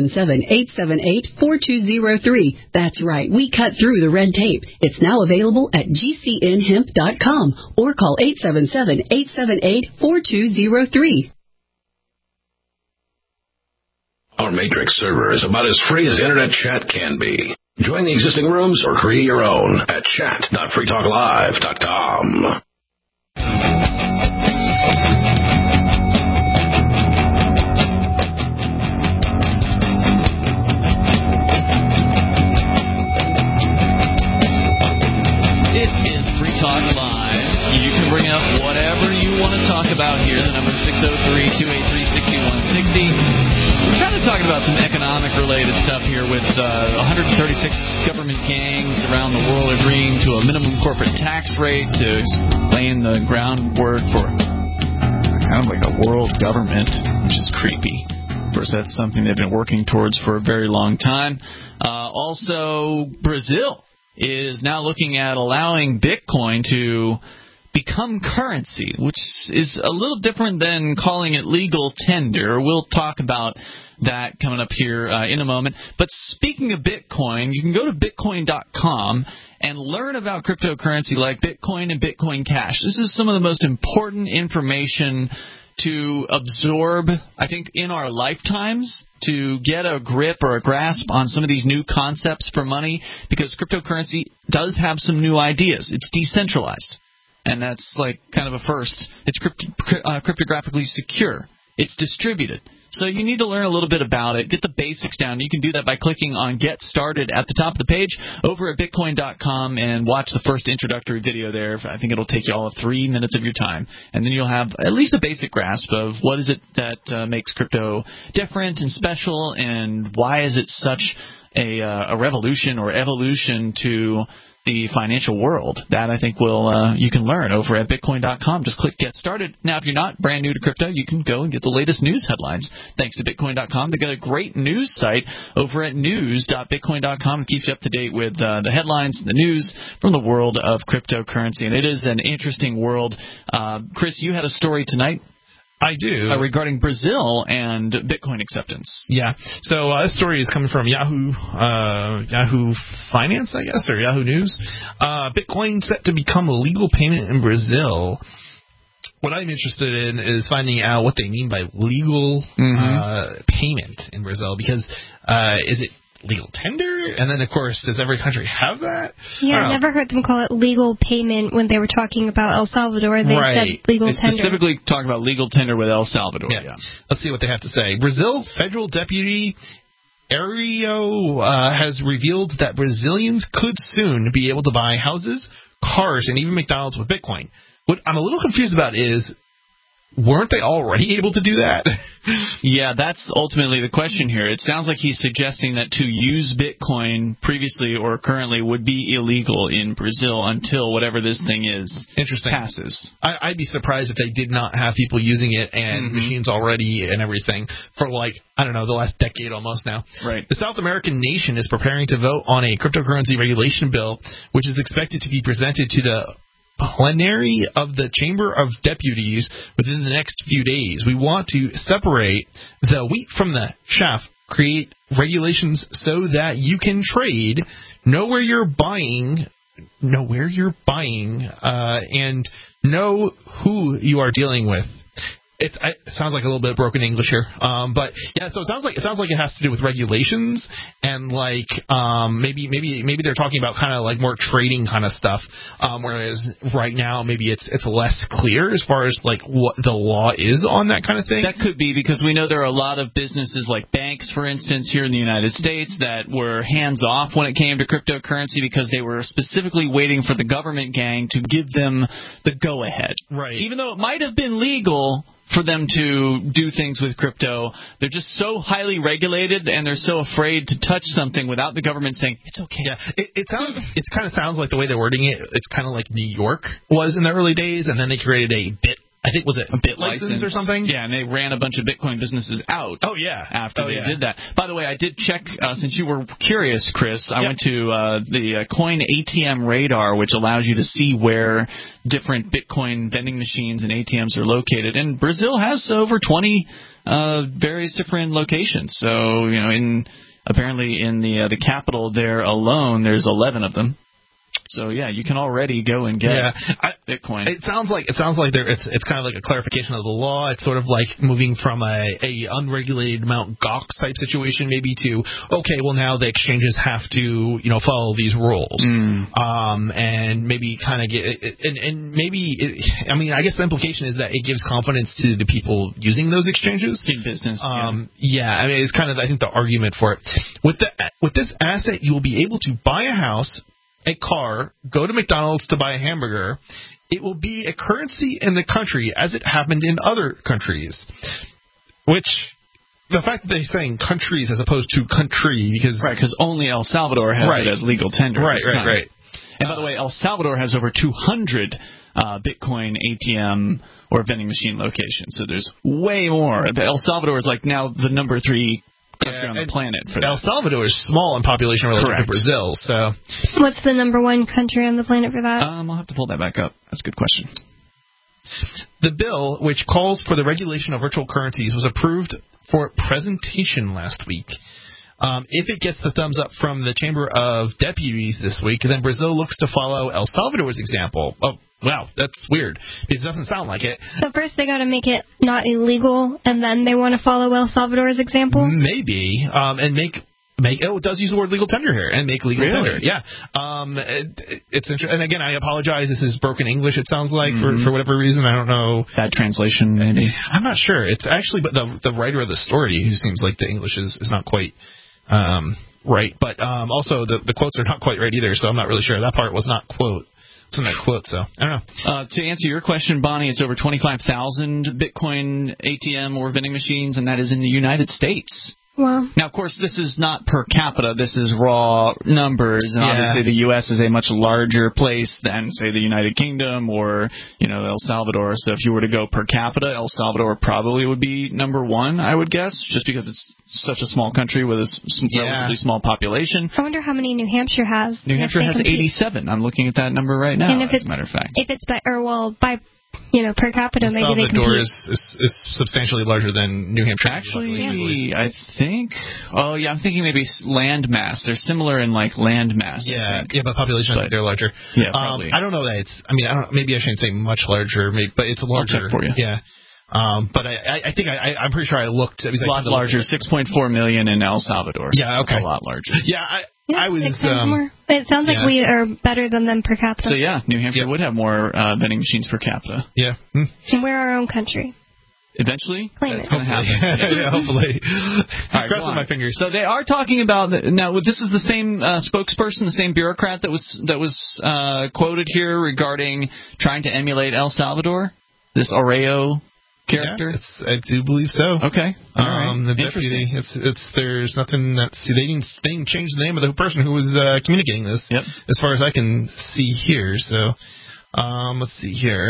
R: 877-878-4203. That's right, we cut through the red tape. It's now available at GCNhemp.com or call 877-878-4203.
B: Our Matrix server is about as free as internet chat can be. Join the existing rooms or create your own at chat.freetalklive.com.
C: It is Free Talk Live. You can bring up whatever you want to talk about here. The number is 603-283-6160. We're kind of talking about some economic-related stuff here with 136 government gangs around the world agreeing to a minimum corporate tax rate to laying the groundwork for kind of like a world government, which is creepy. Of course, that's something they've been working towards for a very long time. Also, Brazil is now looking at allowing Bitcoin to become currency, which is a little different than calling it legal tender. We'll talk about that coming up here in a moment. But speaking of Bitcoin, you can go to Bitcoin.com and learn about cryptocurrency like Bitcoin and Bitcoin Cash. This is some of the most important information to absorb, I think, in our lifetimes, to get a grip or a grasp on some of these new concepts for money, because cryptocurrency does have some new ideas. It's decentralized. And that's like kind of a first. It's cryptographically secure. It's distributed. So you need to learn a little bit about it, get the basics down. You can do that by clicking on Get Started at the top of the page over at Bitcoin.com and watch the first introductory video there. I think it'll take you all of 3 minutes of your time. And then you'll have at least a basic grasp of what is it that makes crypto different and special, and why is it such a revolution or evolution to the financial world. That, I think, will you can learn over at Bitcoin.com. Just click Get Started. Now, if you're not brand new to crypto, you can go and get the latest news headlines thanks to Bitcoin.com. They've got a great news site over at news.bitcoin.com. It keeps you up to date with the headlines, the news from the world of cryptocurrency. And it is an interesting world. Chris, you had a story tonight.
E: I do.
C: Regarding Brazil and Bitcoin acceptance.
E: Yeah. So this story is coming from Yahoo Finance, I guess, or Yahoo News. Bitcoin set to become a legal payment in Brazil. What I'm interested in is finding out what they mean by legal payment in Brazil, because is it legal tender? And then, of course, does every country have that?
D: Yeah, I never heard them call it legal payment when they were talking about El Salvador. They said legal tender.
C: Specifically talking about legal tender with El Salvador.
E: Yeah. Let's see what they have to say. Brazil Federal Deputy Ario has revealed that Brazilians could soon be able to buy houses, cars, and even McDonald's with Bitcoin. What I'm a little confused about is weren't they already able to do that?
C: Yeah, that's ultimately the question here. It sounds like he's suggesting that to use Bitcoin previously or currently would be illegal in Brazil until whatever this thing is passes.
E: I'd be surprised if they did not have people using it and machines already and everything for, like, I don't know, the last decade almost now.
C: Right.
E: The South American nation is preparing to vote on a cryptocurrency regulation bill, which is expected to be presented to the plenary of the Chamber of Deputies within the next few days. We want to separate the wheat from the chaff, create regulations so that you can trade, know where you're buying, and know who you are dealing with. It sounds like a little bit broken English here, but yeah. So it sounds like it has to do with regulations and like maybe they're talking about kind of like more trading kind of stuff. Whereas right now maybe it's less clear as far as like what the law is on that kind of thing.
C: That could be because we know there are a lot of businesses like banks, for instance, here in the United States that were hands off when it came to cryptocurrency because they were specifically waiting for the government gang to give them the go ahead.
E: Right.
C: Even though it might have been legal for them to do things with crypto, they're just so highly regulated and they're so afraid to touch something without the government saying it's okay.
E: Yeah, it kind of sounds like the way they're wording it. It's kind of like New York was in the early days, and then they created a bit license or something.
C: Yeah, and they ran a bunch of Bitcoin businesses out.
E: Oh yeah,
C: after they did that. By the way, I did check since you were curious, Chris. I went to the Coin ATM Radar, which allows you to see where different Bitcoin vending machines and ATMs are located. And Brazil has over 20 various different locations. So apparently in the capital there alone, there's 11 of them. So yeah, you can already go and get Bitcoin.
E: It sounds like it's kind of like a clarification of the law. It's sort of like moving from a unregulated Mt. Gox type situation maybe to now the exchanges have to follow these rules. And maybe kind of get I guess the implication is that it gives confidence to the people using those exchanges
C: in business.
E: It's kind of I think the argument for it. With this asset, you will be able to buy a house, a car, go to McDonald's to buy a hamburger. It will be a currency in the country as it happened in other countries. Which, the fact that they're saying countries as opposed to country, because
C: only El Salvador has it as legal tender.
E: Right.
C: And by the way, El Salvador has over 200 Bitcoin ATM or vending machine locations. So there's way more. El Salvador is like now the number 3 country on the planet for that.
E: El Salvador is small in population relative to Brazil. So,
D: what's the number 1 country on the planet for that?
C: I'll have to pull that back up. That's a good question.
E: The bill, which calls for the regulation of virtual currencies, was approved for presentation last week. If it gets the thumbs up from the Chamber of Deputies this week, then Brazil looks to follow El Salvador's example. Oh, wow, that's weird, because it doesn't sound like it.
D: So first they got to make it not illegal, and then they want to follow El Salvador's example?
E: Maybe, and make it does use the word legal tender here, and make legal tender. Yeah. It's interesting. And again, I apologize, this is broken English, it sounds like, for whatever reason. I don't know.
C: Bad translation, maybe.
E: I'm not sure. It's actually, but the writer of the story, who seems like the English is not quite right, but also the quotes are not quite right either, so I'm not really sure. That part was not quote. It's in that quote, so I don't know.
C: To answer your question, Bonnie, it's over 25,000 Bitcoin ATM or vending machines, and that is in the United States.
D: Wow.
C: Now, of course, this is not per capita. This is raw numbers, and obviously the U.S. is a much larger place than, say, the United Kingdom or, El Salvador. So if you were to go per capita, El Salvador probably would be number 1, I would guess, just because it's such a small country with a relatively small population.
D: I wonder how many New Hampshire has.
C: New Hampshire has 87. I'm looking at that number right now, as a matter of fact.
D: If it's by per capita, maybe they compete.
E: Salvador is substantially larger than New Hampshire.
C: Actually, I think. Oh, yeah, I'm thinking maybe land mass. They're similar in land mass.
E: Yeah, but population, I think they're larger.
C: Yeah, probably.
E: I don't know that it's. Maybe I shouldn't say much larger, but it's larger.
C: I'll check for you.
E: Yeah. But I think I'm pretty sure I looked.
C: It was a lot larger, 6.4 million in El Salvador.
E: Yeah, okay.
C: A lot larger.
E: Yeah, I was.
D: 6 times more. It sounds like we are better than them per capita.
C: So yeah, New Hampshire would have more vending machines per capita.
E: Yeah.
D: And we're our own country.
C: Eventually,
D: that's
C: going to happen.
E: Yeah, hopefully.
C: All right,
E: crossing my fingers.
C: So they are talking about now. This is the same spokesperson, the same bureaucrat that was quoted here regarding trying to emulate El Salvador. This Oreo character?
E: Yeah, I do believe so.
C: Okay. All right.
E: The deputy, there's nothing they didn't change the name of the person who was communicating this, as far as I can see here. So, let's see here.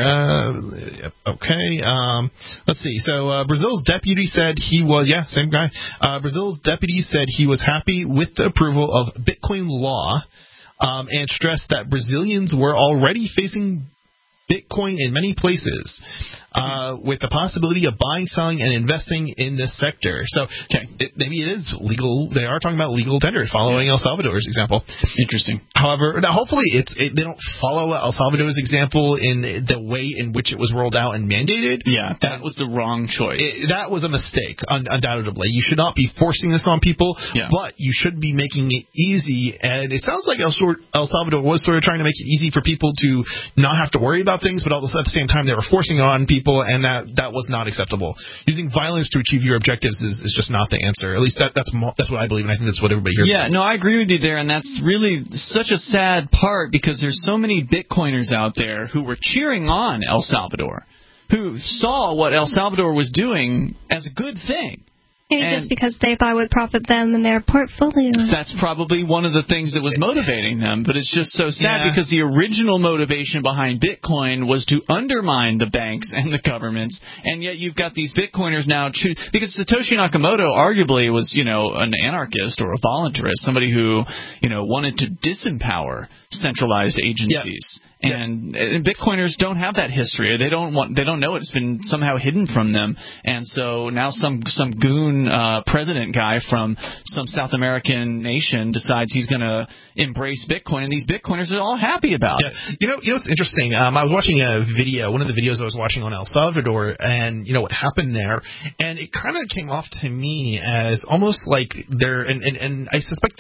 E: Okay. Let's see. So, Brazil's deputy said he was, same guy. Brazil's deputy said he was happy with the approval of Bitcoin law, and stressed that Brazilians were already facing Bitcoin in many places, with the possibility of buying, selling, and investing in this sector. So maybe it is legal. They are talking about legal tender, following El Salvador's example.
C: Interesting.
E: However, now hopefully they don't follow El Salvador's example in the way in which it was rolled out and mandated.
C: Yeah, that was the wrong choice.
E: That was a mistake, undoubtedly. You should not be forcing this on people, but you should be making it easy. And it sounds like El Salvador was sort of trying to make it easy for people to not have to worry about things, but also at the same time they were forcing it on people, and that was not acceptable. Using violence to achieve your objectives is just not the answer. At least that's what I believe, and I think that's what everybody here believes.
C: No, I agree with you there, and that's really such a sad part, because there's so many Bitcoiners out there who were cheering on El Salvador, who saw what El Salvador was doing as a good thing.
D: Maybe just because they thought it would profit them and their portfolio.
C: That's probably one of the things that was motivating them, but it's just so sad because the original motivation behind Bitcoin was to undermine the banks and the governments, and yet you've got these Bitcoiners now because Satoshi Nakamoto arguably was, an anarchist or a voluntarist, somebody who, wanted to disempower centralized agencies. And Bitcoiners don't have that history. They don't know it. It's been somehow hidden from them. And so now some goon president guy from some South American nation decides he's going to embrace Bitcoin, and these Bitcoiners are all happy about it.
E: You know what's interesting? I was watching a video, one of the videos I was watching on El Salvador, and what happened there, and it kind of came off to me as almost like and I suspect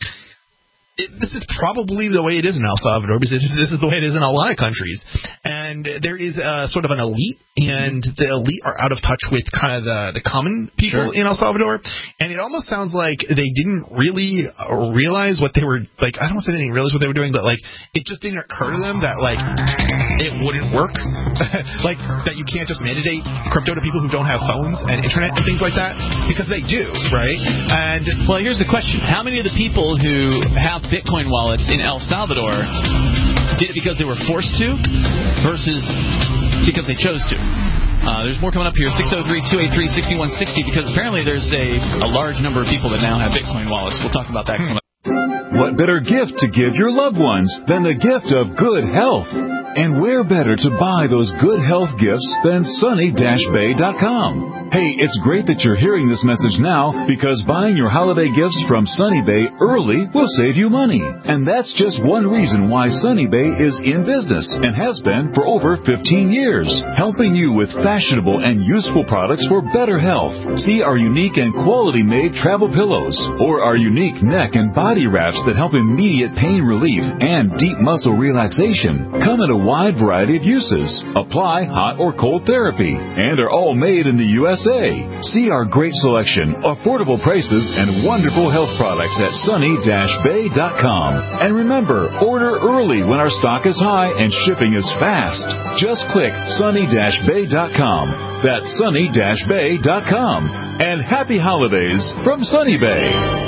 E: this is probably the way it is in El Salvador, because this is the way it is in a lot of countries. And there is sort of an elite, and the elite are out of touch with kind of the common people in El Salvador. And it almost sounds like they didn't really realize what they were, I don't want to say they didn't realize what they were doing, but it just didn't occur to them that it wouldn't work. That you can't just mandate crypto to people who don't have phones and internet and things like that, because they do, right? And
C: well, here's the question: how many of the people who have Bitcoin wallets in El Salvador did it because they were forced to versus because they chose to? There's more coming up here, 603-283-6160, because apparently there's a large number of people that now have Bitcoin wallets. We'll talk about that coming up.
G: What better gift to give your loved ones than the gift of good health? And where better to buy those good health gifts than Sunny-Bay.com? Hey, it's great that you're hearing this message now, because buying your holiday gifts from Sunny Bay early will save you money. And that's just one reason why Sunny Bay is in business and has been for over 15 years, helping you with fashionable and useful products for better health. See our unique and quality-made travel pillows, or our unique neck and body wraps that help immediate pain relief and deep muscle relaxation. Come in a wide variety of uses. Apply hot or cold therapy, and are all made in the USA. See our great selection, affordable prices, and wonderful health products at Sunny-Bay.com. And remember, order early when our stock is high and shipping is fast. Just click Sunny-Bay.com. That's Sunny-Bay.com. And happy holidays from Sunny Bay.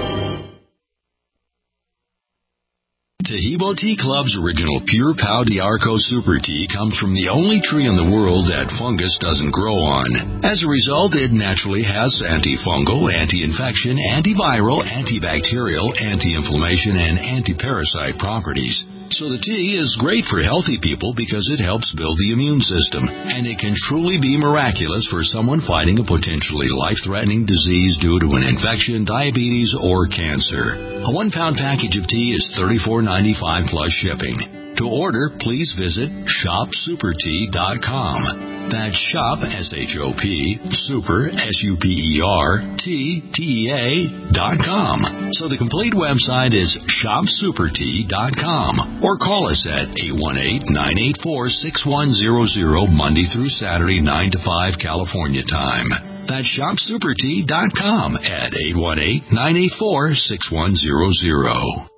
B: Taheebo Tea Club's original Pure Pau d'Arco Super Tea comes from the only tree in the world that fungus doesn't grow on. As a result, it naturally has antifungal, anti-infection, antiviral, antibacterial, anti-inflammation, and anti-parasite properties. So the tea is great for healthy people because it helps build the immune system, and it can truly be miraculous for someone fighting a potentially life-threatening disease due to an infection, diabetes, or cancer. A 1-pound package of tea is $34.95 plus shipping. To order, please visit shopsupertea.com. That's shop, S-H-O-P, super, S-U-P-E-R, T-T-E-A.com. So the complete website is shopsupertea.com. Or call us at 818-984-6100, Monday through Saturday, 9 to 5 California time. That's shopsupertea.com at 818-984-6100.